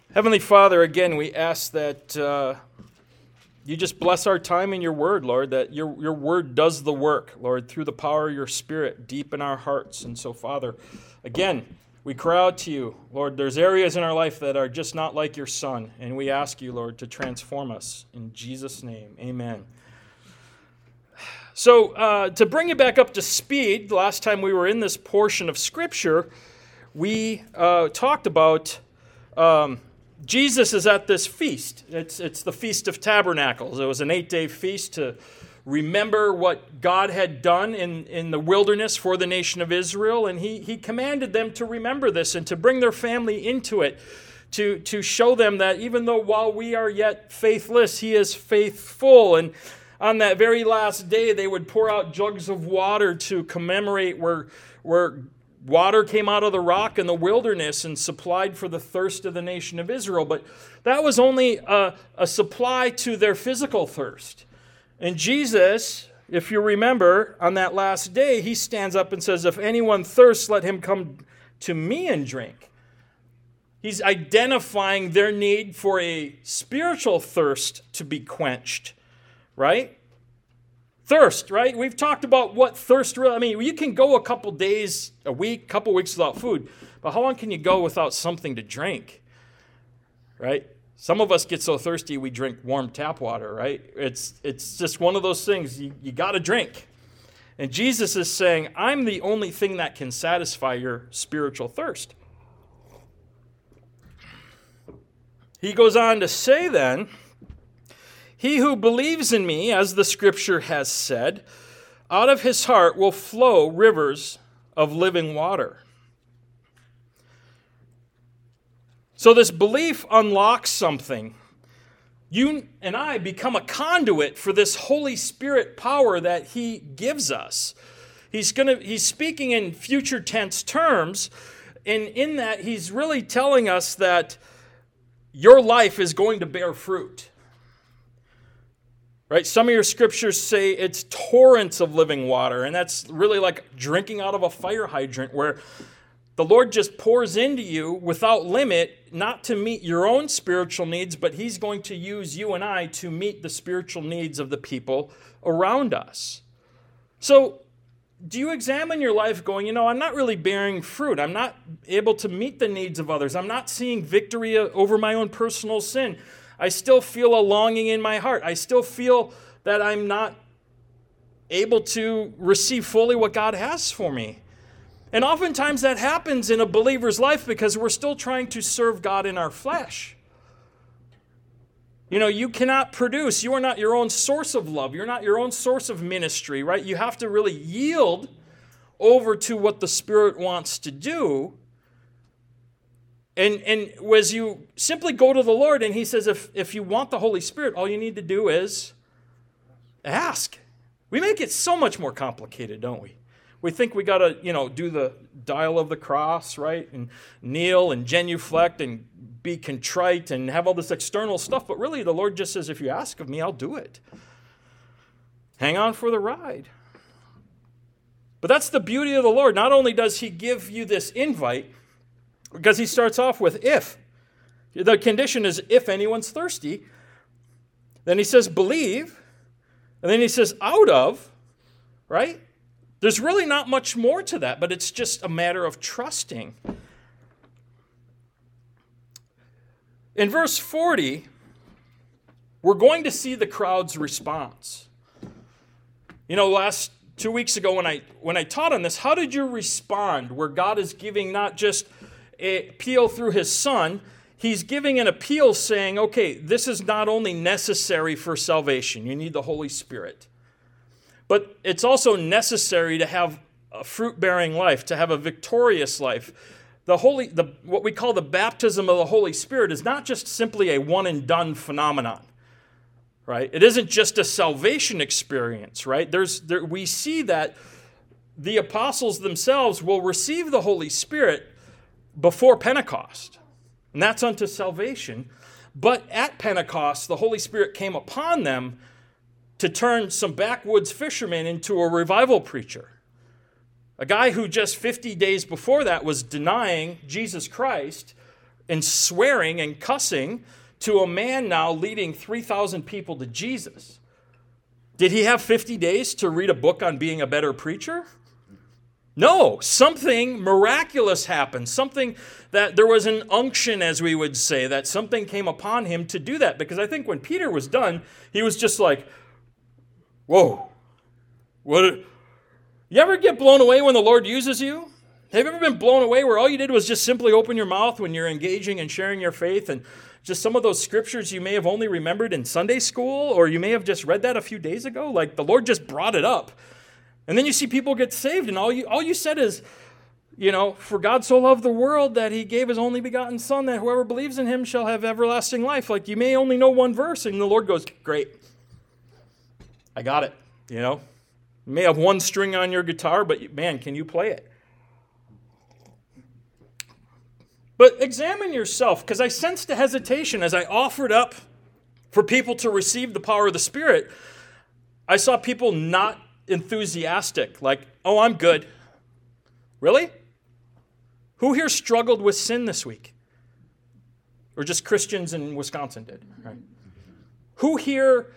Heavenly Father, again, we ask that you just bless our time in your word, Lord, that your word does the work, Lord, through the power of your Spirit deep in our hearts. And so, Father, again, we cry out to you, Lord, there's areas in our life that are just not like your Son, and we ask you, Lord, to transform us. In Jesus' name, amen. So, to bring you back up to speed, the last time we were in this portion of Scripture, we talked about Jesus is at this feast. It's the Feast of Tabernacles. It was an 8-day feast to remember what God had done in the wilderness for the nation of Israel, and he commanded them to remember this and to bring their family into it, to show them that even though while we are yet faithless, he is faithful. And on that very last day, they would pour out jugs of water to commemorate where water came out of the rock in the wilderness and supplied for the thirst of the nation of Israel. But that was only a supply to their physical thirst. And Jesus, if you remember, on that last day, he stands up and says, "If anyone thirsts, let him come to me and drink." He's identifying their need for a spiritual thirst to be quenched, right? Thirst, right? We've talked about what thirst really, you can go a couple days, a week, couple weeks without food, but how long can you go without something to drink, right? Some of us get so thirsty we drink warm tap water, right? It's just one of those things. You got to drink. And Jesus is saying, I'm the only thing that can satisfy your spiritual thirst. He goes on to say then, he who believes in me, as the scripture has said, out of his heart will flow rivers of living water. So this belief unlocks something. You and I become a conduit for this Holy Spirit power that he gives us. He's speaking in future tense terms, and in that he's really telling us that your life is going to bear fruit. Right? Some of your scriptures say it's torrents of living water, and that's really like drinking out of a fire hydrant where the Lord just pours into you without limit, not to meet your own spiritual needs, but he's going to use you and I to meet the spiritual needs of the people around us. So, do you examine your life going, I'm not really bearing fruit. I'm not able to meet the needs of others. I'm not seeing victory over my own personal sin. I still feel a longing in my heart. I still feel that I'm not able to receive fully what God has for me. And oftentimes that happens in a believer's life because we're still trying to serve God in our flesh. You cannot produce. You are not your own source of love. You're not your own source of ministry, right? You have to really yield over to what the Spirit wants to do. And as you simply go to the Lord and he says, if you want the Holy Spirit, all you need to do is ask. We make it so much more complicated, don't we? We think we got to, do the dial of the cross, right? And kneel and genuflect and be contrite and have all this external stuff. But really, the Lord just says, if you ask of me, I'll do it. Hang on for the ride. But that's the beauty of the Lord. Not only does he give you this invite, because he starts off with if. The condition is if anyone's thirsty. Then he says believe. And then he says out of, right? There's really not much more to that, but it's just a matter of trusting. In verse 40, we're going to see the crowd's response. Last 2 weeks ago when I taught on this, how did you respond where God is giving not just an appeal through his Son, he's giving an appeal saying, okay, this is not only necessary for salvation, you need the Holy Spirit, but it's also necessary to have a fruit-bearing life, to have a victorious life. What we call the baptism of the Holy Spirit is not just simply a one-and-done phenomenon, right? It isn't just a salvation experience, right? We see that the apostles themselves will receive the Holy Spirit before Pentecost, and that's unto salvation. But at Pentecost, the Holy Spirit came upon them to turn some backwoods fishermen into a revival preacher. A guy who just 50 days before that was denying Jesus Christ and swearing and cussing to a man now leading 3,000 people to Jesus. Did he have 50 days to read a book on being a better preacher? No, something miraculous happened. Something that there was an unction, as we would say, that something came upon him to do that. Because I think when Peter was done, he was just like, whoa. What? You ever get blown away when the Lord uses you? Have you ever been blown away where all you did was just simply open your mouth when you're engaging and sharing your faith, and just some of those scriptures you may have only remembered in Sunday school, or you may have just read that a few days ago? Like the Lord just brought it up. And then you see people get saved, and all you said is, for God so loved the world that he gave his only begotten Son, that whoever believes in him shall have everlasting life. Like you may only know one verse, and the Lord goes, great, I got it. You may have one string on your guitar, but man, can you play it? But examine yourself, because I sensed a hesitation as I offered up for people to receive the power of the Spirit. I saw people not enthusiastic, like, oh, I'm good. Really? Who here struggled with sin this week? Or just Christians in Wisconsin did, right? Who here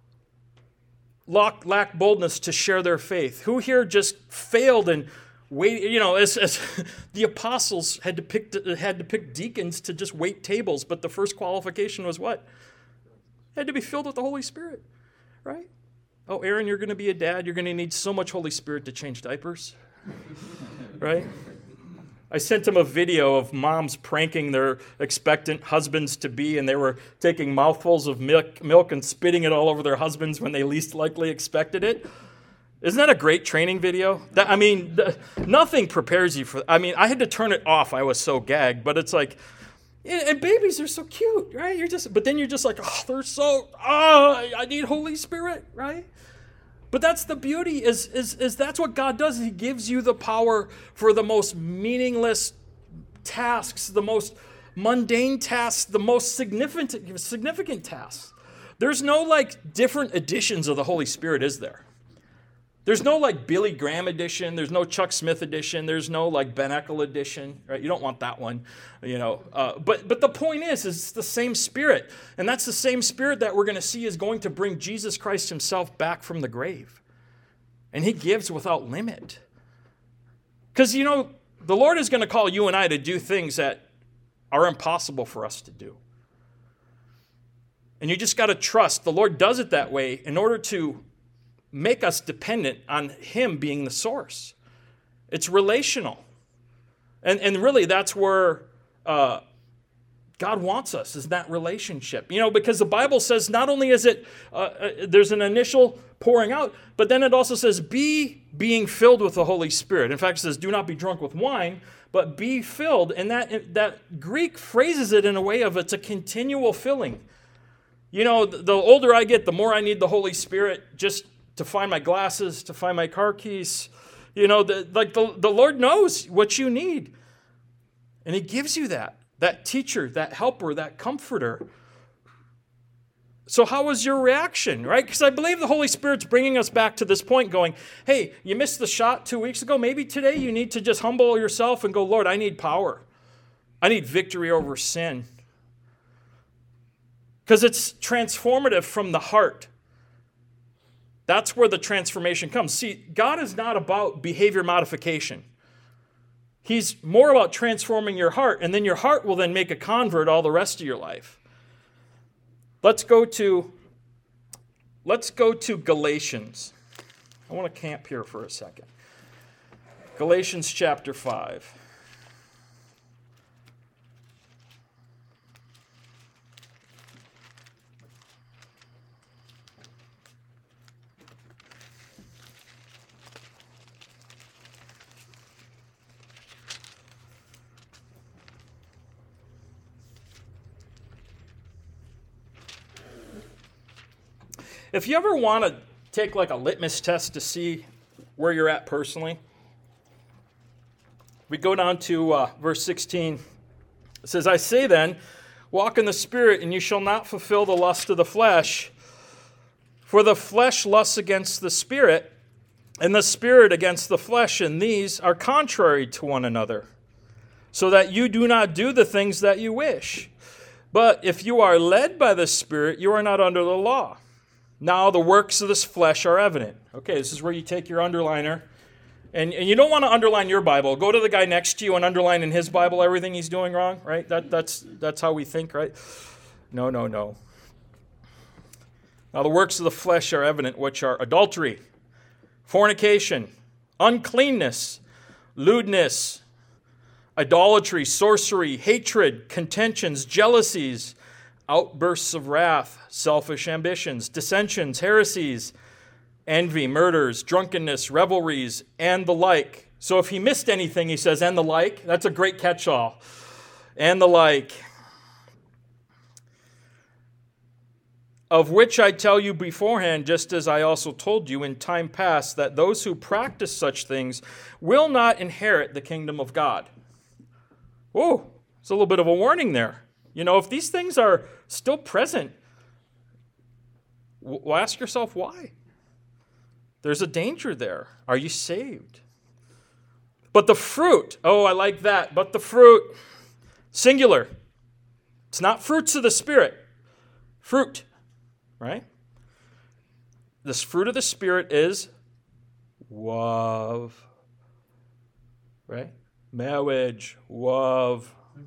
lacked boldness to share their faith? Who here just failed and wait? As the apostles had to pick deacons to just wait tables, but the first qualification was what? Had to be filled with the Holy Spirit, right? Oh, Aaron, you're going to be a dad. You're going to need so much Holy Spirit to change diapers, right? I sent him a video of moms pranking their expectant husbands-to-be, and they were taking mouthfuls of milk and spitting it all over their husbands when they least likely expected it. Isn't that a great training video? Nothing prepares you for. I had to turn it off. I was so gagged, but it's like, and babies are so cute, right? But then you're just like, I need Holy Spirit, right? But that's the beauty, is that's what God does. He gives you the power for the most meaningless tasks, the most mundane tasks, the most significant tasks. There's no different editions of the Holy Spirit, is there? There's no Billy Graham edition. There's no Chuck Smith edition. There's no Ben Eckel edition. Right? You don't want that one, But the point is it's the same Spirit, and that's the same Spirit that we're going to see is going to bring Jesus Christ Himself back from the grave, and He gives without limit. Because the Lord is going to call you and I to do things that are impossible for us to do, and you just got to trust the Lord does it that way in order to make us dependent on Him being the source. It's relational. And really that's where God wants us, is that relationship. Because the Bible says not only is it, there's an initial pouring out, but then it also says being filled with the Holy Spirit. In fact, it says do not be drunk with wine, but be filled. And that Greek phrases it in a way of it's a continual filling. The older I get, the more I need the Holy Spirit just to find my glasses, to find my car keys. The Lord knows what you need. And He gives you that teacher, that helper, that comforter. So how was your reaction, right? Because I believe the Holy Spirit's bringing us back to this point going, hey, you missed the shot 2 weeks ago. Maybe today you need to just humble yourself and go, Lord, I need power. I need victory over sin. Because it's transformative from the heart. That's where the transformation comes. See, God is not about behavior modification. He's more about transforming your heart, and then your heart will then make a convert all the rest of your life. Let's go to Galatians. I want to camp here for a second. Galatians chapter 5. If you ever want to take a litmus test to see where you're at personally, we go down to verse 16. It says, I say then, walk in the Spirit, and you shall not fulfill the lust of the flesh. For the flesh lusts against the Spirit, and the Spirit against the flesh, and these are contrary to one another, so that you do not do the things that you wish. But if you are led by the Spirit, you are not under the law. Now the works of this flesh are evident. Okay, this is where you take your underliner. And you don't want to underline your Bible. Go to the guy next to you and underline in his Bible everything he's doing wrong, right? That's how we think, right? No. Now the works of the flesh are evident, which are adultery, fornication, uncleanness, lewdness, idolatry, sorcery, hatred, contentions, jealousies, outbursts of wrath, selfish ambitions, dissensions, heresies, envy, murders, drunkenness, revelries, and the like. So if he missed anything, he says, and the like. That's a great catch-all. And the like. Of which I tell you beforehand, just as I also told you in time past, that those who practice such things will not inherit the kingdom of God. Oh, it's a little bit of a warning there. You know, if these things are still present, well, ask yourself why. There's a danger there. Are you saved? But the fruit, oh, I like that. But the fruit, singular. It's not fruits of the Spirit. Fruit, right? This fruit of the Spirit is love, right? Marriage, love,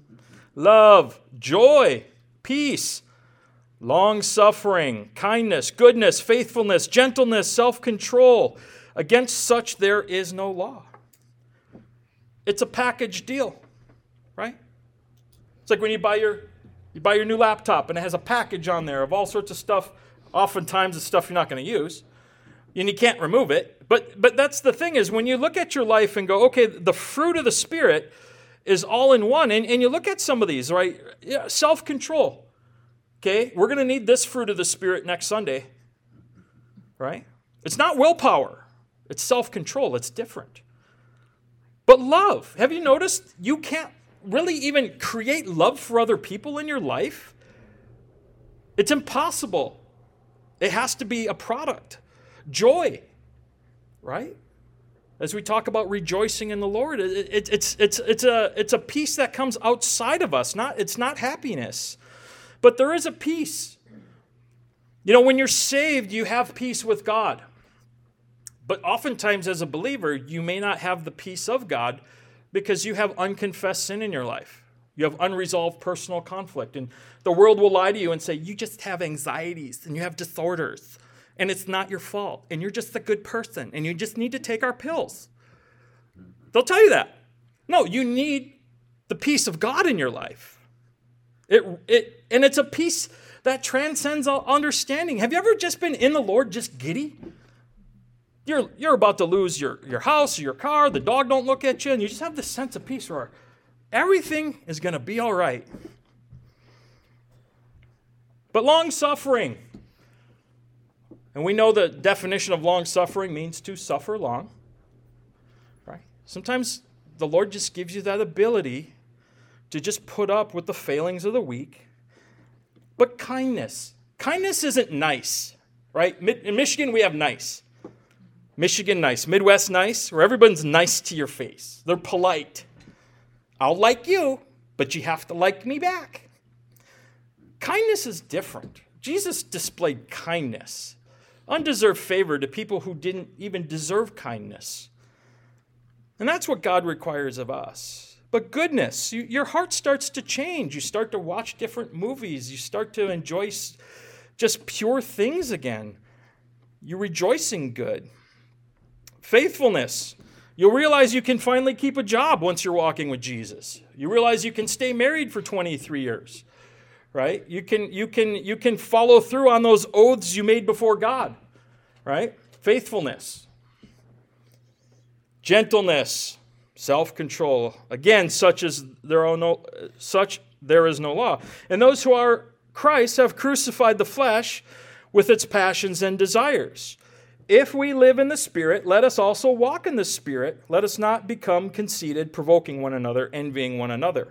joy, peace, long-suffering, kindness, goodness, faithfulness, gentleness, self-control. Against such there is no law. It's a package deal, right? It's like when you buy your new laptop and it has a package on there of all sorts of stuff. Oftentimes it's stuff you're not going to use, and you can't remove it. But that's the thing is when you look at your life and go, okay, the fruit of the Spirit is all in one. And you look at some of these, right? Yeah, self-control. Okay, we're going to need this fruit of the Spirit next Sunday, right? It's not willpower. It's self-control. It's different. But love. Have you noticed you can't really even create love for other people in your life? It's impossible. It has to be a product. Joy, right? As we talk about rejoicing in the Lord, it's a peace that comes outside of us. It's not happiness, but there is a peace. You know, when you're saved, you have peace with God. But oftentimes as a believer, you may not have the peace of God because you have unconfessed sin in your life. You have unresolved personal conflict. And the world will lie to you and say, you just have anxieties and you have disorders. And it's not your fault. And you're just a good person. And you just need to take our pills. They'll tell you that. No, you need the peace of God in your life. And it's a peace that transcends all understanding. Have you ever just been in the Lord just giddy? You're about to lose your house or your car. The dog don't look at you. And you just have this sense of peace where everything is going to be all right. But long-suffering. And we know the definition of long-suffering means to suffer long. Right? Sometimes the Lord just gives you that ability to just put up with the failings of the weak. But kindness. Kindness isn't nice. Right? In Michigan, we have nice. Michigan nice. Midwest nice, where everyone's nice to your face. They're polite. I'll like you, but you have to like me back. Kindness is different. Jesus displayed kindness, undeserved favor to people who didn't even deserve kindness. And that's what God requires of us. But goodness, your heart starts to change. You start to watch different movies. You start to enjoy just pure things again. You rejoice in good. Faithfulness. You'll realize you can finally keep a job once you're walking with Jesus. You realize you can stay married for 23 years, right? You can follow through on those oaths you made before God, right? Faithfulness. Gentleness, self-control. Again, such there is no law. And those who are Christ have crucified the flesh with its passions and desires. If we live in the Spirit, let us also walk in the Spirit. Let us not become conceited, provoking one another, envying one another.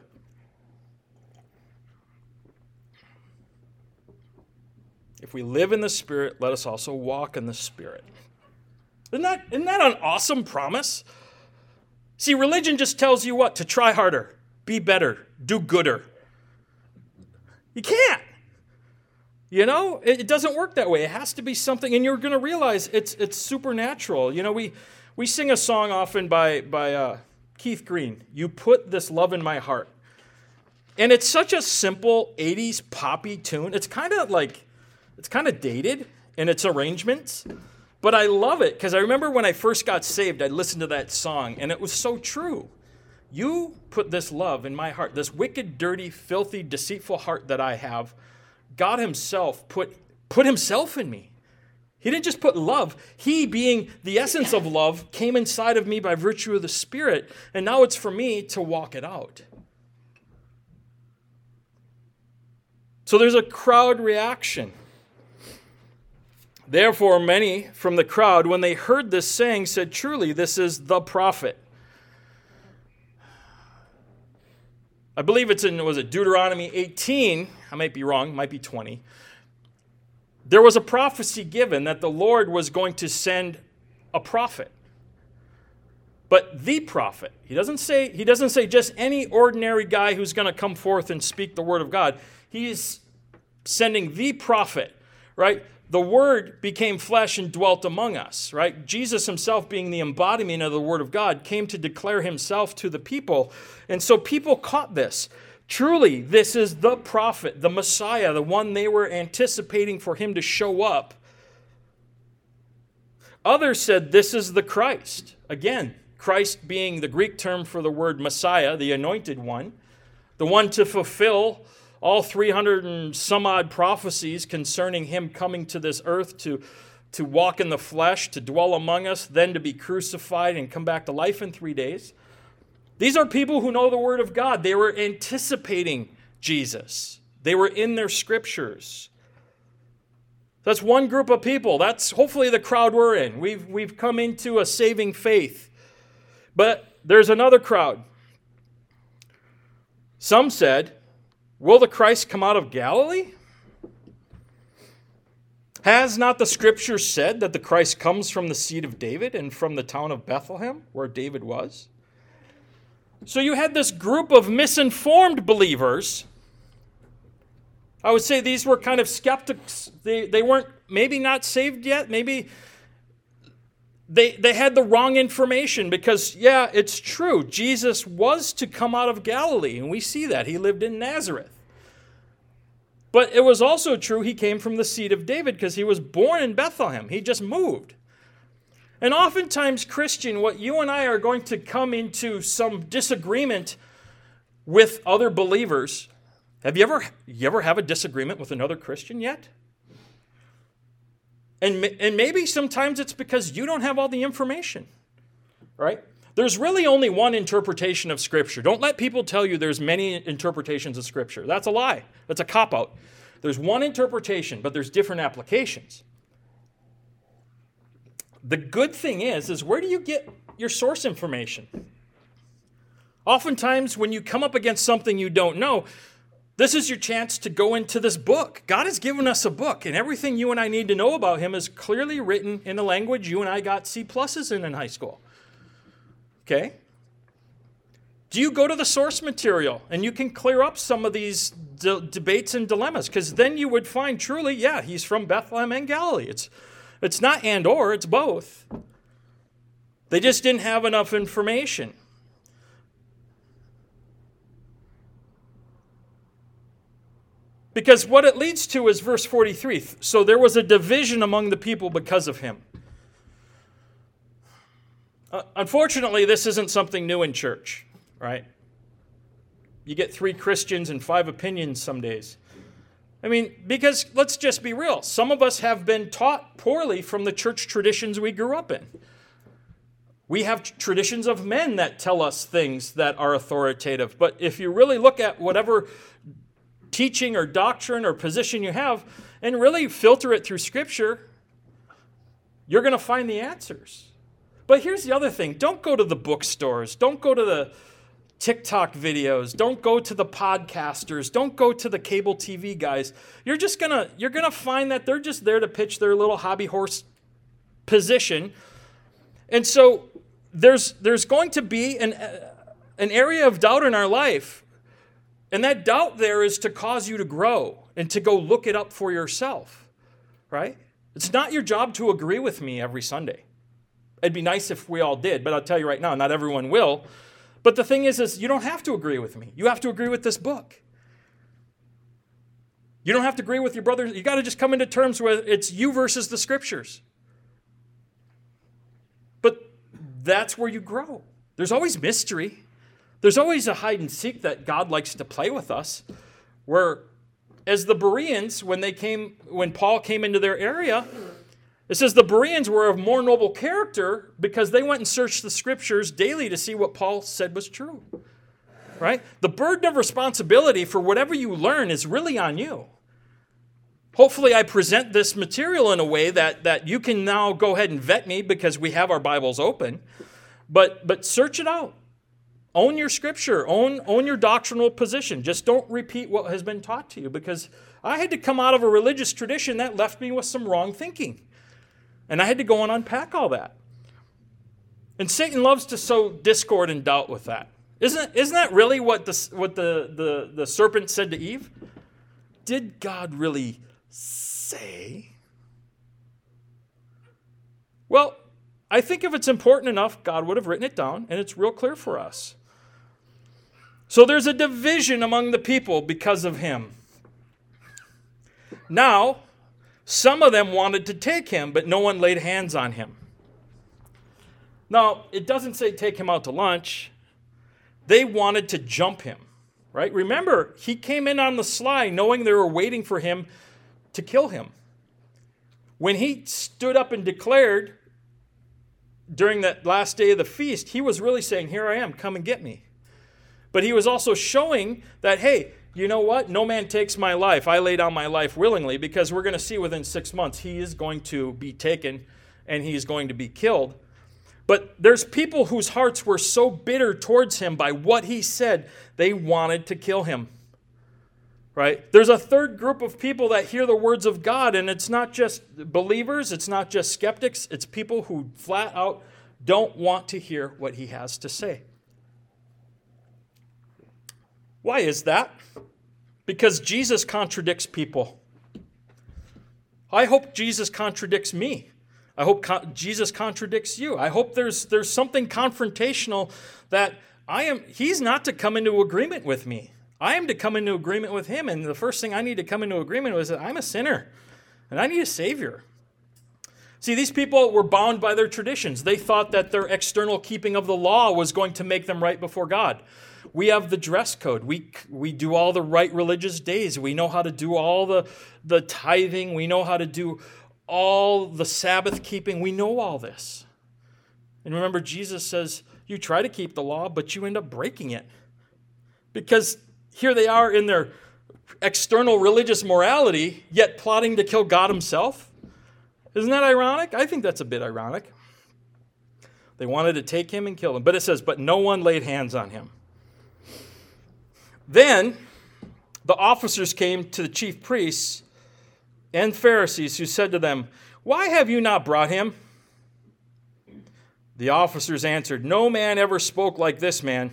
If we live in the Spirit, let us also walk in the Spirit. Isn't that an awesome promise? See, religion just tells you what? To try harder. be better, do gooder. You can't. You know, it doesn't work that way. It has to be something, and you're going to realize it's supernatural. You know, we sing a song often by Keith Green, "You Put This Love in My Heart." And it's such a simple 80s poppy tune. It's kind of dated in its arrangements, but I love it because I remember when I first got saved, I listened to that song, and it was so true. You put this love in my heart, this wicked, dirty, filthy, deceitful heart that I have. God himself put himself in me. He didn't just put love. He, being the essence of love, came inside of me by virtue of the Spirit, and now it's for me to walk it out. So there's a crowd reaction. Therefore, many from the crowd, when they heard this saying, said, "Truly, this is the prophet." I believe it's in, was it Deuteronomy 18? I might be wrong, might be 20. There was a prophecy given that the Lord was going to send a prophet. But the prophet. He doesn't say just any ordinary guy who's going to come forth and speak the word of God. He is sending the prophet, right? The Word became flesh and dwelt among us, right? Jesus himself, being the embodiment of the Word of God, came to declare himself to the people. And so people caught this. Truly, this is the prophet, the Messiah, the one they were anticipating for him to show up. Others said, "This is the Christ." Again, Christ being the Greek term for the word Messiah, the anointed one, the one to fulfill all 300 and some odd prophecies concerning him coming to this earth to walk in the flesh, to dwell among us, then to be crucified and come back to life in 3 days. These are people who know the Word of God. They were anticipating Jesus. They were in their scriptures. That's one group of people. That's hopefully the crowd we're in. We've come into a saving faith. But there's another crowd. Some said, "Will the Christ come out of Galilee? Has not the Scripture said that the Christ comes from the seed of David and from the town of Bethlehem, where David was?" So you had this group of misinformed believers. I would say these were kind of skeptics. They weren't, maybe not saved yet. Maybe they had the wrong information because, yeah, it's true. Jesus was to come out of Galilee, and we see that. He lived in Nazareth. But it was also true he came from the seed of David because he was born in Bethlehem. He just moved. And oftentimes, Christian, what you and I are going to come into some disagreement with other believers. Have you ever have a disagreement with another Christian yet? And maybe sometimes it's because you don't have all the information, right? There's really only one interpretation of Scripture. Don't let people tell you there's many interpretations of Scripture. That's a lie. That's a cop-out. There's one interpretation, but there's different applications. The good thing is where do you get your source information? Oftentimes, when you come up against something you don't know, this is your chance to go into this book. God has given us a book, and everything you and I need to know about him is clearly written in a language you and I got C+ in high school. Okay? Do you go to the source material, and you can clear up some of these debates and dilemmas? Because then you would find truly, yeah, he's from Bethlehem and Galilee. It's not and or, it's both. They just didn't have enough information. Because what it leads to is verse 43. So there was a division among the people because of him. Unfortunately, this isn't something new in church, right? You get 3 Christians and 5 opinions some days. I mean, because let's just be real. Some of us have been taught poorly from the church traditions we grew up in. We have traditions of men that tell us things that are authoritative. But if you really look at whatever teaching or doctrine or position you have and really filter it through Scripture, you're going to find the answers. But here's the other thing. Don't go to the bookstores. Don't go to the TikTok videos. Don't go to the podcasters. Don't go to the cable TV guys. You're gonna find that they're just there to pitch their little hobby horse position. And so there's going to be an area of doubt in our life. And that doubt there is to cause you to grow and to go look it up for yourself, right? It's not your job to agree with me every Sunday. It'd be nice if we all did, but I'll tell you right now, not everyone will. But the thing is you don't have to agree with me. You have to agree with this book. You don't have to agree with your brother. You got to just come into terms with it's you versus the Scriptures. But that's where you grow. There's always mystery. There's always a hide and seek that God likes to play with us. Where, as the Bereans, when Paul came into their area, it says the Bereans were of more noble character because they went and searched the Scriptures daily to see what Paul said was true. Right? The burden of responsibility for whatever you learn is really on you. Hopefully I present this material in a way that you can now go ahead and vet me because we have our Bibles open. But search it out. Own your Scripture. Own your doctrinal position. Just don't repeat what has been taught to you, because I had to come out of a religious tradition that left me with some wrong thinking. And I had to go and unpack all that. And Satan loves to sow discord and doubt with that. Isn't that really what the serpent said to Eve? Did God really say? Well, I think if it's important enough, God would have written it down, and it's real clear for us. So there's a division among the people because of him. Now, some of them wanted to take him, but no one laid hands on him. Now, it doesn't say take him out to lunch. They wanted to jump him, right? Remember, he came in on the sly knowing they were waiting for him to kill him. When he stood up and declared during that last day of the feast, he was really saying, here I am, come and get me. But he was also showing that, hey, you know what? No man takes my life. I lay down my life willingly, because we're going to see within 6 months he is going to be taken and he is going to be killed. But there's people whose hearts were so bitter towards him by what he said, they wanted to kill him. Right? There's a third group of people that hear the words of God, and it's not just believers, it's not just skeptics, it's people who flat out don't want to hear what he has to say. Why is that? Because Jesus contradicts people. I hope Jesus contradicts me. I hope Jesus contradicts you. I hope there's something confrontational that he's not to come into agreement with me. I am to come into agreement with him, and the first thing I need to come into agreement with is that I'm a sinner, and I need a Savior. See, these people were bound by their traditions. They thought that their external keeping of the law was going to make them right before God. We have the dress code. We do all the right religious days. We know how to do all the tithing. We know how to do all the Sabbath keeping. We know all this. And remember, Jesus says, you try to keep the law, but you end up breaking it. Because here they are in their external religious morality, yet plotting to kill God himself. Isn't that ironic? I think that's a bit ironic. They wanted to take him and kill him. But it says, but no one laid hands on him. Then the officers came to the chief priests and Pharisees, who said to them, why have you not brought him? The officers answered, no man ever spoke like this man.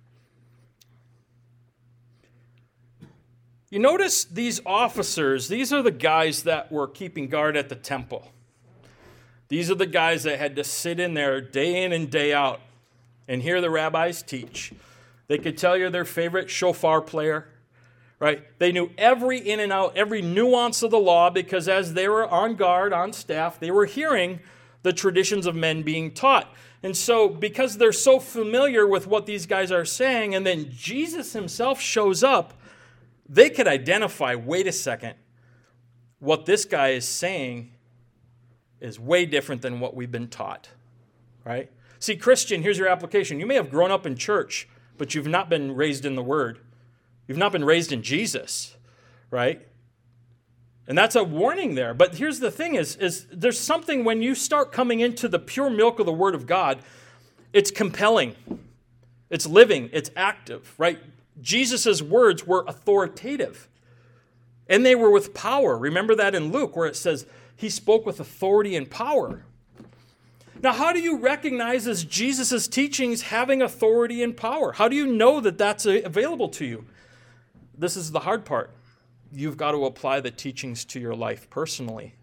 You notice these officers, these are the guys that were keeping guard at the temple. These are the guys that had to sit in there day in and day out and hear the rabbis teach. They could tell you their favorite shofar player, right? They knew every in and out, every nuance of the law, because as they were on guard, on staff, they were hearing the traditions of men being taught. And so because they're so familiar with what these guys are saying, and then Jesus himself shows up, they could identify, wait a second, what this guy is saying is way different than what we've been taught, right? See, Christian, here's your application. You may have grown up in church, but you've not been raised in the Word. You've not been raised in Jesus, right? And that's a warning there. But here's the thing is there's something when you start coming into the pure milk of the Word of God, it's compelling. It's living. It's active, right? Jesus' words were authoritative. And they were with power. Remember that in Luke where it says he spoke with authority and power. Now, how do you recognize as Jesus' teachings having authority and power? How do you know that that's available to you? This is the hard part. You've got to apply the teachings to your life personally.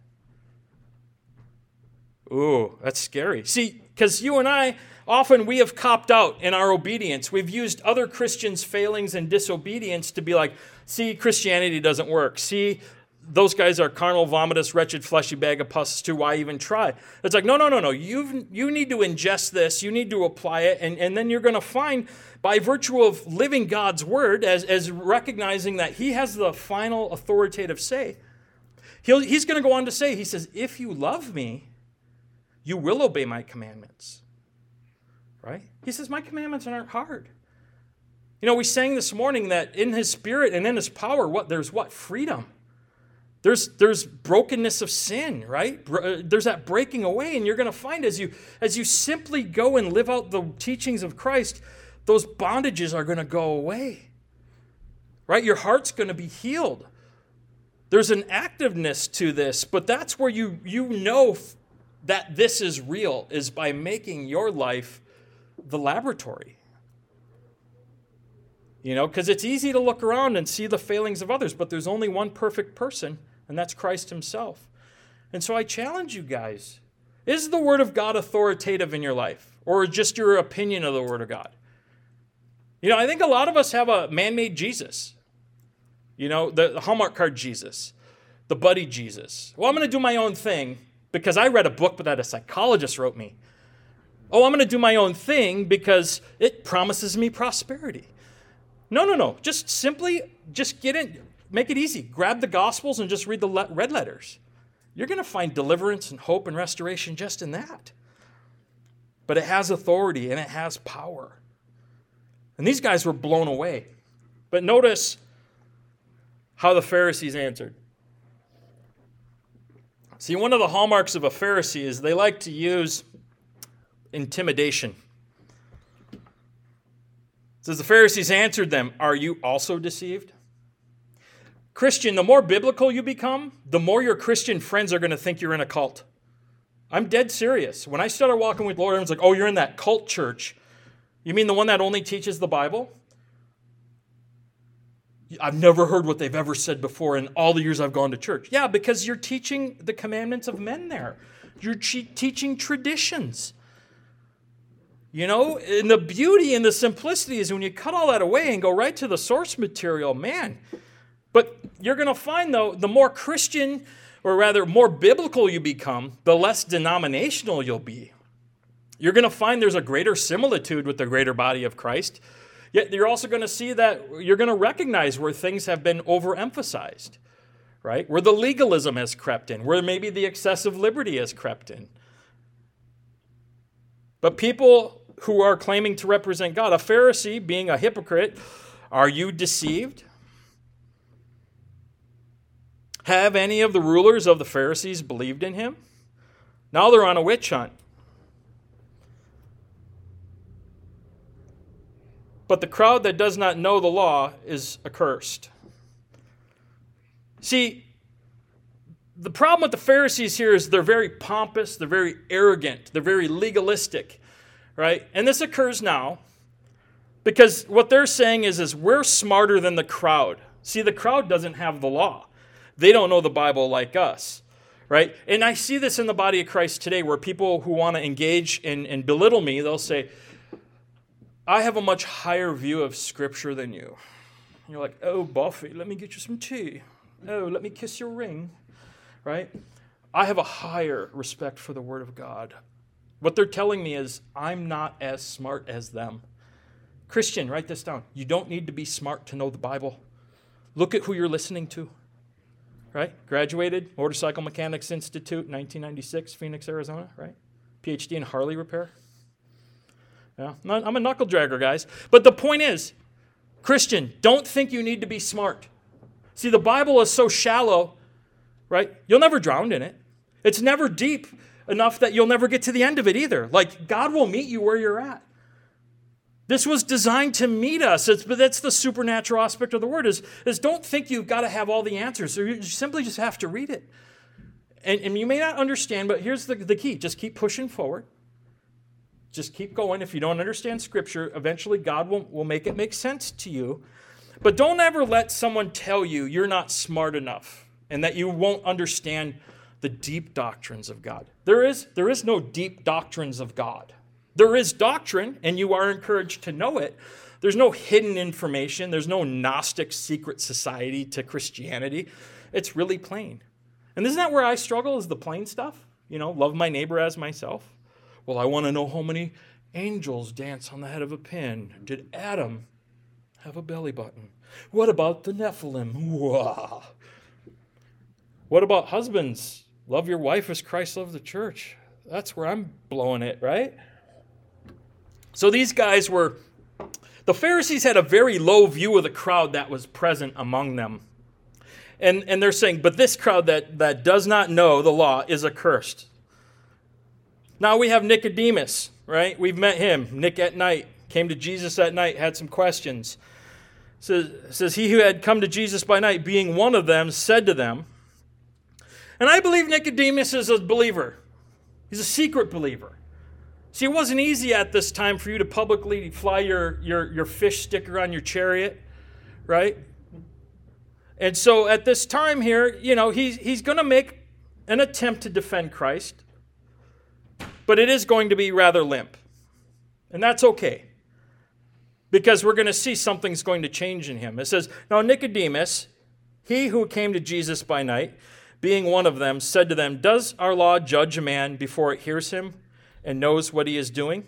Ooh, that's scary. See, because you and I, often we have copped out in our obedience. We've used other Christians' failings and disobedience to be like, see, Christianity doesn't work. See, those guys are carnal, vomitous, wretched, fleshy bag of pus too. Why even try? It's like, no. You need to ingest this. You need to apply it. And then you're going to find, by virtue of living God's word, as recognizing that he has the final authoritative say, he's going to go on to say, he says, if you love me, you will obey my commandments. Right? He says, my commandments aren't hard. You know, we sang this morning that in his spirit and in his power, there's freedom. There's brokenness of sin, right? There's that breaking away, and you're going to find as you simply go and live out the teachings of Christ, those bondages are going to go away, right? Your heart's going to be healed. There's an activeness to this, but that's where you know that this is real, is by making your life the laboratory. You know, because it's easy to look around and see the failings of others, but there's only one perfect person, and that's Christ himself. And so I challenge you guys, is the Word of God authoritative in your life, or just your opinion of the Word of God? You know, I think a lot of us have a man-made Jesus. You know, the Hallmark card Jesus, the buddy Jesus. Well, I'm going to do my own thing because I read a book that a psychologist wrote me. Oh, I'm going to do my own thing because it promises me prosperity. No. Just get in. Make it easy. Grab the Gospels and just read the red letters. You're going to find deliverance and hope and restoration just in that. But it has authority and it has power. And these guys were blown away. But notice how the Pharisees answered. See, one of the hallmarks of a Pharisee is they like to use intimidation. It says the Pharisees answered them, "Are you also deceived?" Christian, the more biblical you become, the more your Christian friends are going to think you're in a cult. I'm dead serious. When I started walking with the Lord, everyone's like, "Oh, you're in that cult church. You mean the one that only teaches the Bible?" I've never heard what they've ever said before in all the years I've gone to church. Yeah, because you're teaching the commandments of men there. You're teaching traditions. You know, and the beauty and the simplicity is when you cut all that away and go right to the source material, man. But you're going to find, though, the more Christian, or rather more biblical you become, the less denominational you'll be. You're going to find there's a greater similitude with the greater body of Christ. Yet you're also going to see that you're going to recognize where things have been overemphasized, right? Where the legalism has crept in, where maybe the excessive liberty has crept in. But people who are claiming to represent God, a Pharisee being a hypocrite, are you deceived? Have any of the rulers of the Pharisees believed in him? Now they're on a witch hunt. But the crowd that does not know the law is accursed. See, the problem with the Pharisees here is they're very pompous, they're very arrogant, they're very legalistic, right? And this occurs now because what they're saying is we're smarter than the crowd. See, the crowd doesn't have the law. They don't know the Bible like us, right? And I see this in the body of Christ today where people who want to engage and belittle me, they'll say, "I have a much higher view of Scripture than you." And you're like, "Oh, Buffy, let me get you some tea. Oh, let me kiss your ring." Right? I have a higher respect for the Word of God. What they're telling me is I'm not as smart as them. Christian, write this down. You don't need to be smart to know the Bible. Look at who you're listening to. Right? Graduated, Motorcycle Mechanics Institute, 1996, Phoenix, Arizona. Right? PhD in Harley repair. Yeah, I'm a knuckle dragger, guys. But the point is, Christian, don't think you need to be smart. See, the Bible is so shallow, right? You'll never drown in it. It's never deep enough that you'll never get to the end of it either. Like, God will meet you where you're at. This was designed to meet us. But that's the supernatural aspect of the word, is don't think you've got to have all the answers. You simply just have to read it. And you may not understand, but here's the key. Just keep pushing forward. Just keep going. If you don't understand Scripture, eventually God will make it make sense to you. But don't ever let someone tell you you're not smart enough and that you won't understand the deep doctrines of God. There is no deep doctrines of God. There is doctrine, and you are encouraged to know it. There's no hidden information. There's no Gnostic secret society to Christianity. It's really plain. And isn't that where I struggle, is the plain stuff? Love my neighbor as myself. Well, I want to know how many angels dance on the head of a pin. Did Adam have a belly button? What about the Nephilim? Whoa. What about husbands? Love your wife as Christ loved the church. That's where I'm blowing it, right? So these guys the Pharisees had a very low view of the crowd that was present among them. And they're saying, but this crowd that does not know the law is accursed. Now we have Nicodemus, right? We've met him. Nick at night. Came to Jesus at night, had some questions. Says he who had come to Jesus by night, being one of them, said to them, and I believe Nicodemus is a believer. He's a secret believer. See, it wasn't easy at this time for you to publicly fly your fish sticker on your chariot, right? And so at this time here, he's going to make an attempt to defend Christ, but it is going to be rather limp. And that's okay, because we're going to see something's going to change in him. It says, now Nicodemus, he who came to Jesus by night, being one of them, said to them, does our law judge a man before it hears him and knows what he is doing?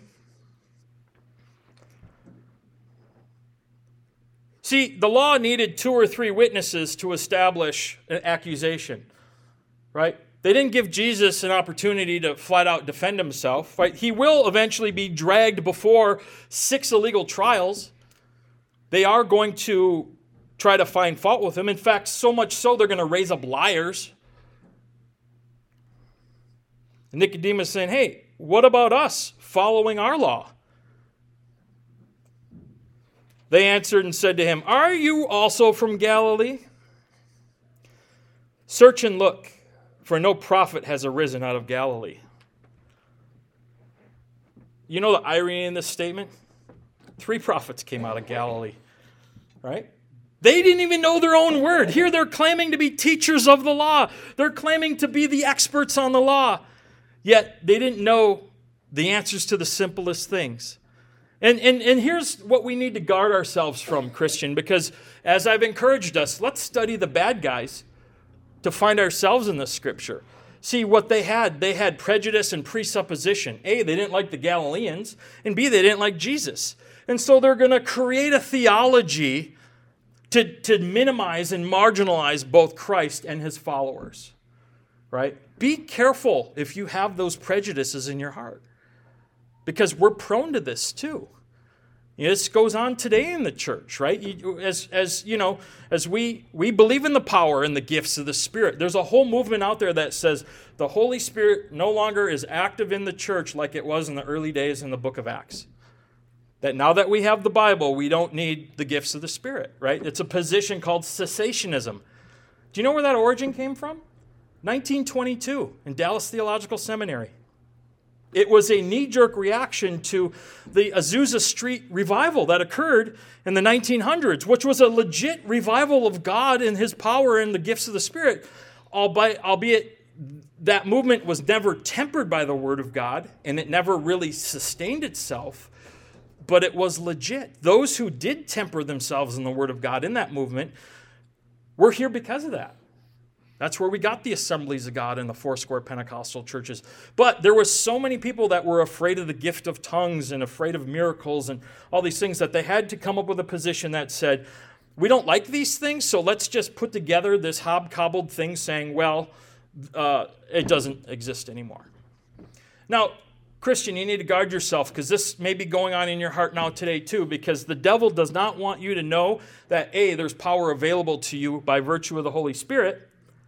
See, the law needed 2 or 3 witnesses to establish an accusation, right? They didn't give Jesus an opportunity to flat out defend himself, right? He will eventually be dragged before 6 illegal trials. They are going to try to find fault with him. In fact, so much so they're going to raise up liars. And Nicodemus saying, hey, what about us following our law? They answered and said to him, are you also from Galilee? Search and look, for no prophet has arisen out of Galilee. You know the irony in this statement? 3 prophets came out of Galilee, right? They didn't even know their own word. Here they're claiming to be teachers of the law. They're claiming to be the experts on the law. Yet they didn't know the answers to the simplest things. And here's what we need to guard ourselves from, Christian, because as I've encouraged us, let's study the bad guys to find ourselves in the Scripture. See, what they had prejudice and presupposition. A, they didn't like the Galileans, and B, they didn't like Jesus. And so they're going to create a theology to minimize and marginalize both Christ and his followers, right? Be careful if you have those prejudices in your heart, because we're prone to this too. This goes on today in the church, right? As we believe in the power and the gifts of the Spirit, there's a whole movement out there that says the Holy Spirit no longer is active in the church like it was in the early days in the book of Acts. That now that we have the Bible, we don't need the gifts of the Spirit, right? It's a position called cessationism. Do you know where that origin came from? 1922 in Dallas Theological Seminary. It was a knee-jerk reaction to the Azusa Street revival that occurred in the 1900s, which was a legit revival of God and his power and the gifts of the Spirit, albeit that movement was never tempered by the Word of God, and it never really sustained itself, but it was legit. Those who did temper themselves in the Word of God in that movement were here because of that. That's where we got the Assemblies of God and the Foursquare Pentecostal churches. But there were so many people that were afraid of the gift of tongues and afraid of miracles and all these things that they had to come up with a position that said, we don't like these things, so let's just put together this hobcobbled thing saying, well, it doesn't exist anymore. Now, Christian, you need to guard yourself, because this may be going on in your heart now today too, because the devil does not want you to know that A, there's power available to you by virtue of the Holy Spirit.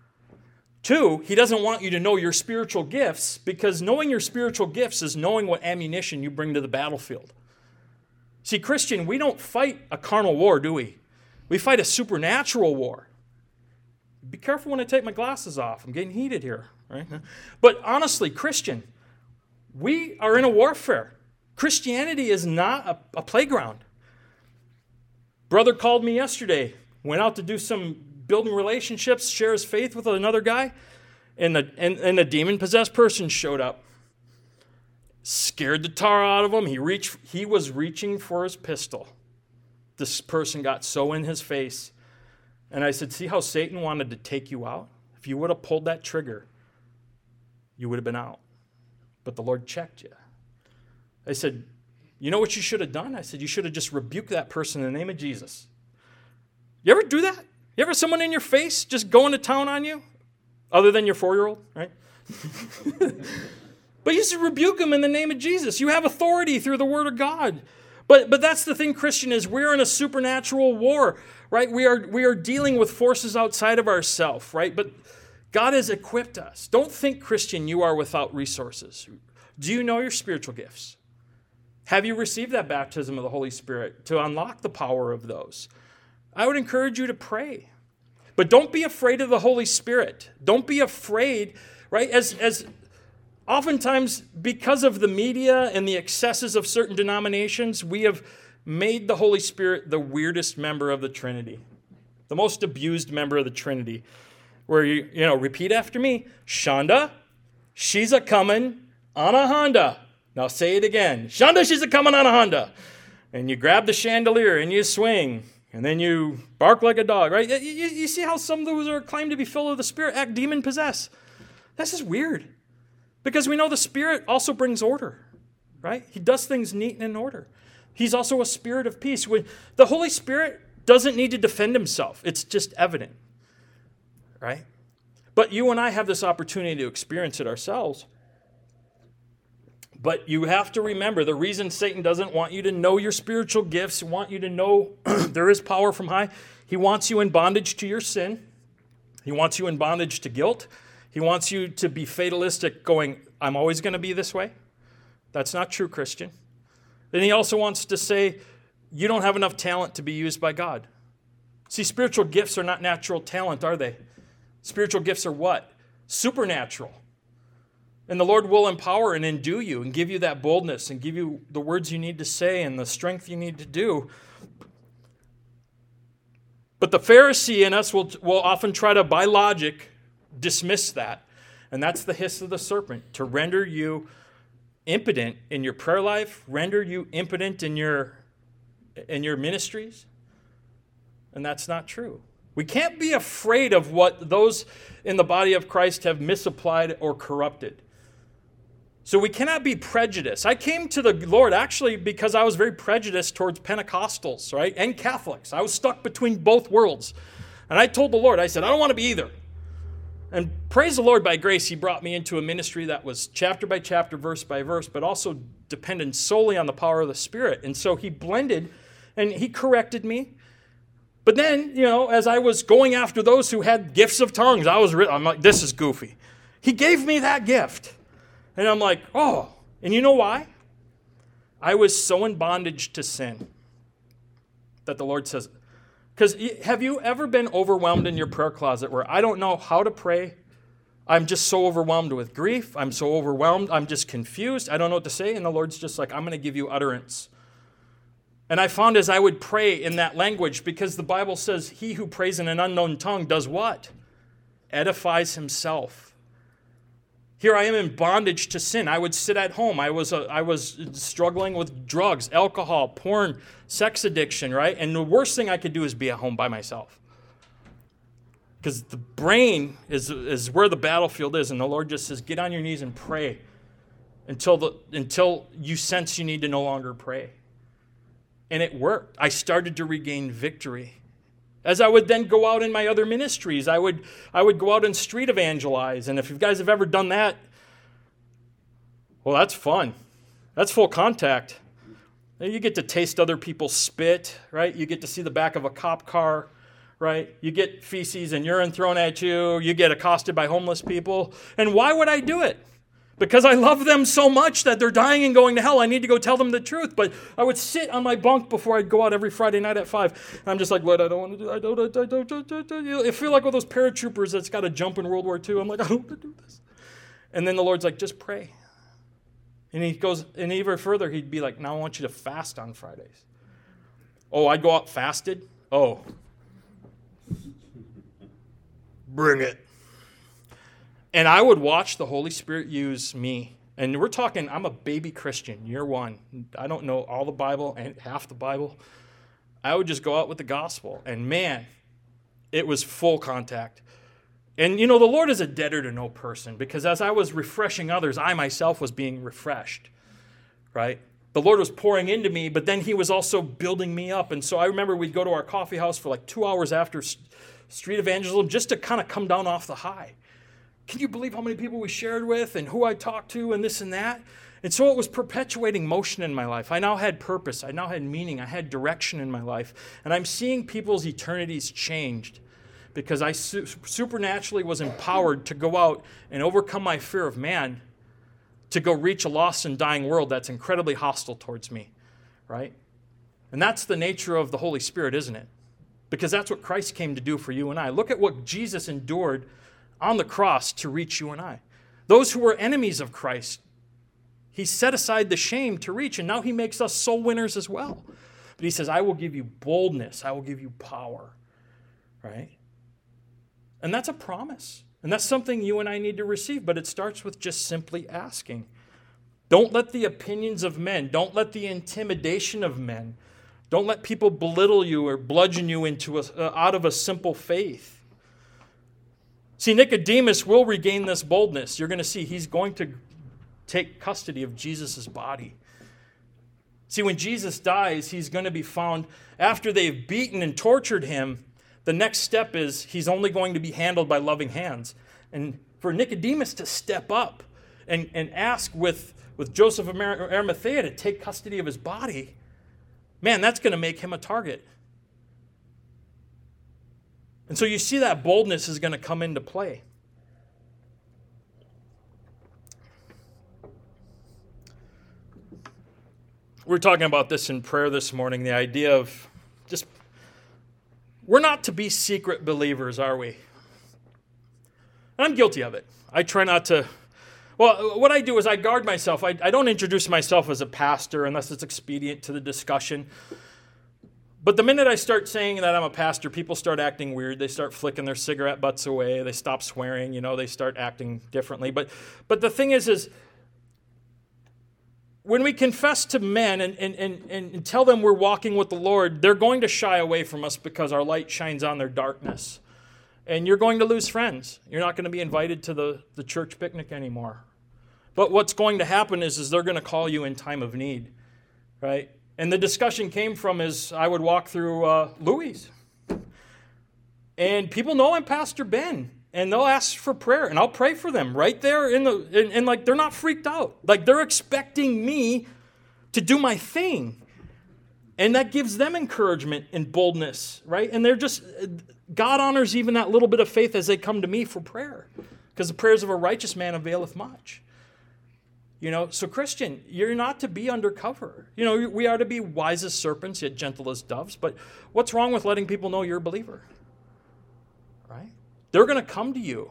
2, he doesn't want you to know your spiritual gifts, because knowing your spiritual gifts is knowing what ammunition you bring to the battlefield. See, Christian, we don't fight a carnal war, do we? We fight a supernatural war. Be careful when I take my glasses off. I'm getting heated here, right? But honestly, Christian, we are in a warfare. Christianity is not a playground. Brother called me yesterday, went out to do some building relationships, share his faith with another guy, and a demon-possessed person showed up. Scared the tar out of him. He was reaching for his pistol. This person got so in his face. And I said, see how Satan wanted to take you out? If you would have pulled that trigger, you would have been out. But the Lord checked you. I said, you know what you should have done? I said, you should have just rebuked that person in the name of Jesus. You ever do that? You ever someone in your face just going to town on you? Other than your 4-year-old, right? But you just rebuke them in the name of Jesus. You have authority through the Word of God. But that's the thing, Christian, is we're in a supernatural war, right? We are dealing with forces outside of ourselves, right? But God has equipped us. Don't think, Christian, you are without resources. Do you know your spiritual gifts? Have you received that baptism of the Holy Spirit to unlock the power of those? I would encourage you to pray. But don't be afraid of the Holy Spirit. Don't be afraid, right? As oftentimes, because of the media and the excesses of certain denominations, we have made the Holy Spirit the weirdest member of the Trinity, the most abused member of the Trinity, where you repeat after me, Shonda, she's a coming on a Honda. Now say it again. Shonda, she's a coming on a Honda. And you grab the chandelier and you swing, and then you bark like a dog, right? You see how some of those are claimed to be filled with the Spirit act demon-possessed. This is weird. Because we know the Spirit also brings order, right? He does things neat and in order. He's also a spirit of peace. The Holy Spirit doesn't need to defend himself. It's just evident, right? But you and I have this opportunity to experience it ourselves. But you have to remember, the reason Satan doesn't want you to know your spiritual gifts, want you to know there is power from high, he wants you in bondage to your sin. He wants you in bondage to guilt. He wants you to be fatalistic, going, I'm always going to be this way. That's not true, Christian. Then he also wants to say, you don't have enough talent to be used by God. See, spiritual gifts are not natural talent, are they? Spiritual gifts are what? Supernatural. And the Lord will empower and endue you and give you that boldness and give you the words you need to say and the strength you need to do. But the Pharisee in us will often try to, by logic, dismiss that. And that's the hiss of the serpent, to render you impotent in your prayer life, render you impotent in your ministries. And that's not true. We can't be afraid of what those in the body of Christ have misapplied or corrupted. So we cannot be prejudiced. I came to the Lord actually because I was very prejudiced towards Pentecostals, right, and Catholics. I was stuck between both worlds. And I told the Lord, I said, I don't want to be either. And praise the Lord, by grace, he brought me into a ministry that was chapter by chapter, verse by verse, but also dependent solely on the power of the Spirit. And so he blended and he corrected me. But then, as I was going after those who had gifts of tongues, I'm like, this is goofy. He gave me that gift. And I'm like, oh. And you know why? I was so in bondage to sin that the Lord says, because have you ever been overwhelmed in your prayer closet where I don't know how to pray? I'm just so overwhelmed with grief. I'm so overwhelmed. I'm just confused. I don't know what to say. And the Lord's just like, I'm going to give you utterance. And I found as I would pray in that language, because the Bible says he who prays in an unknown tongue does what? Edifies himself. Here I am in bondage to sin. I would sit at home. I was struggling with drugs, alcohol, porn, sex addiction, right? And the worst thing I could do is be at home by myself. Because the brain is where the battlefield is. And the Lord just says, get on your knees and pray until you sense you need to no longer pray. And it worked. I started to regain victory. As I would then go out in my other ministries, I would go out and street evangelize. And if you guys have ever done that, well, that's fun. That's full contact. You get to taste other people's spit, right? You get to see the back of a cop car, right? You get feces and urine thrown at you. You get accosted by homeless people. And why would I do it? Because I love them so much that they're dying and going to hell. I need to go tell them the truth. But I would sit on my bunk before I'd go out every Friday night at 5. And I'm just like, Lord, I don't want to do that. I feel like one of those paratroopers that's got to jump in World War II. I'm like, I don't want to do this. And then the Lord's like, just pray. And he goes, and even further, he'd be like, now I want you to fast on Fridays. Oh, I'd go out fasted? Oh. Bring it. And I would watch the Holy Spirit use me. And we're talking, I'm a baby Christian, year one. I don't know all the Bible and half the Bible. I would just go out with the gospel. And man, it was full contact. And the Lord is a debtor to no person, because as I was refreshing others, I myself was being refreshed, right? The Lord was pouring into me, but then he was also building me up. And so I remember we'd go to our coffee house for like 2 hours after street evangelism just to kind of come down off the high. Can you believe how many people we shared with and who I talked to and this and that? And so it was perpetuating motion in my life. I now had purpose. I now had meaning. I had direction in my life. And I'm seeing people's eternities changed because I supernaturally was empowered to go out and overcome my fear of man, to go reach a lost and dying world that's incredibly hostile towards me, right? And that's the nature of the Holy Spirit, isn't it? Because that's what Christ came to do for you and I. Look at what Jesus endured on the cross to reach you and I. Those who were enemies of Christ, he set aside the shame to reach, and now he makes us soul winners as well. But he says, I will give you boldness. I will give you power, right? And that's a promise. And that's something you and I need to receive, but it starts with just simply asking. Don't let the opinions of men, don't let the intimidation of men, don't let people belittle you or bludgeon you into out of a simple faith. See, Nicodemus will regain this boldness. You're going to see he's going to take custody of Jesus' body. See, when Jesus dies, he's going to be found, after they've beaten and tortured him, the next step is he's only going to be handled by loving hands. And for Nicodemus to step up and ask with Joseph of Arimathea to take custody of his body, man, that's going to make him a target. And so you see that boldness is going to come into play. We're talking about this in prayer this morning, the idea of just, we're not to be secret believers, are we? And I'm guilty of it. I try not to. Well, what I do is I guard myself. I don't introduce myself as a pastor unless it's expedient to the discussion. But the minute I start saying that I'm a pastor, people start acting weird. They start flicking their cigarette butts away. They stop swearing. They start acting differently. But the thing is when we confess to men and tell them we're walking with the Lord, they're going to shy away from us because our light shines on their darkness. And you're going to lose friends. You're not going to be invited to the church picnic anymore. But what's going to happen is they're going to call you in time of need, right? And the discussion came from is I would walk through Louis. And people know I'm Pastor Ben. And they'll ask for prayer. And I'll pray for them right there and like they're not freaked out. Like they're expecting me to do my thing. And that gives them encouragement and boldness, right? And they're just, God honors even that little bit of faith as they come to me for prayer. Because the prayers of a righteous man availeth much. So Christian, you're not to be undercover. We are to be wise as serpents, yet gentle as doves. But what's wrong with letting people know you're a believer? Right? They're going to come to you.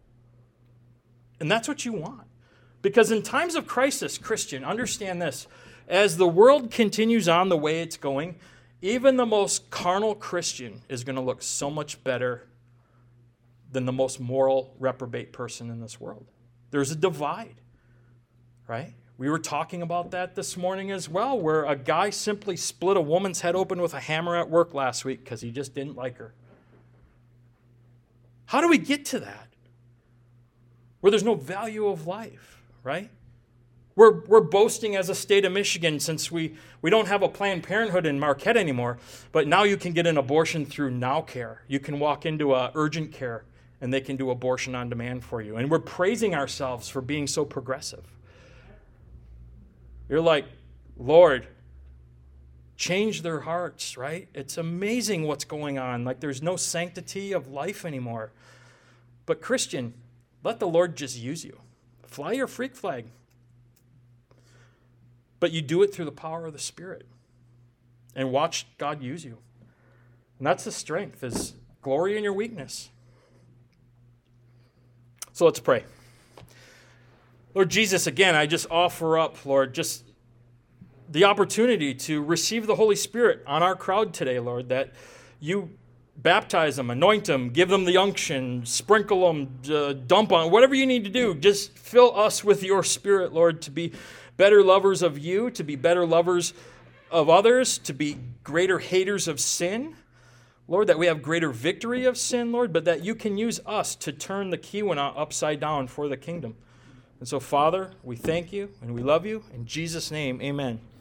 And that's what you want. Because in times of crisis, Christian, understand this. As the world continues on the way it's going, even the most carnal Christian is going to look so much better than the most moral reprobate person in this world. There's a divide, right? We were talking about that this morning as well, where a guy simply split a woman's head open with a hammer at work last week because he just didn't like her. How do we get to that? Where there's no value of life, right? We're boasting as a state of Michigan since we don't have a Planned Parenthood in Marquette anymore, but now you can get an abortion through NowCare. You can walk into urgent care and they can do abortion on demand for you. And we're praising ourselves for being so progressive. You're like, Lord, change their hearts, right? It's amazing what's going on. Like there's no sanctity of life anymore. But Christian, let the Lord just use you. Fly your freak flag. But you do it through the power of the Spirit. And watch God use you. And that's the strength, is glory in your weakness. So let's pray. Lord Jesus, again, I just offer up, Lord, just the opportunity to receive the Holy Spirit on our crowd today, Lord, that you baptize them, anoint them, give them the unction, sprinkle them, dump on, whatever you need to do. Just fill us with your Spirit, Lord, to be better lovers of you, to be better lovers of others, to be greater haters of sin. Lord, that we have greater victory of sin, Lord, but that you can use us to turn the Keweenaw upside down for the kingdom. And so, Father, we thank you and we love you. In Jesus' name, amen.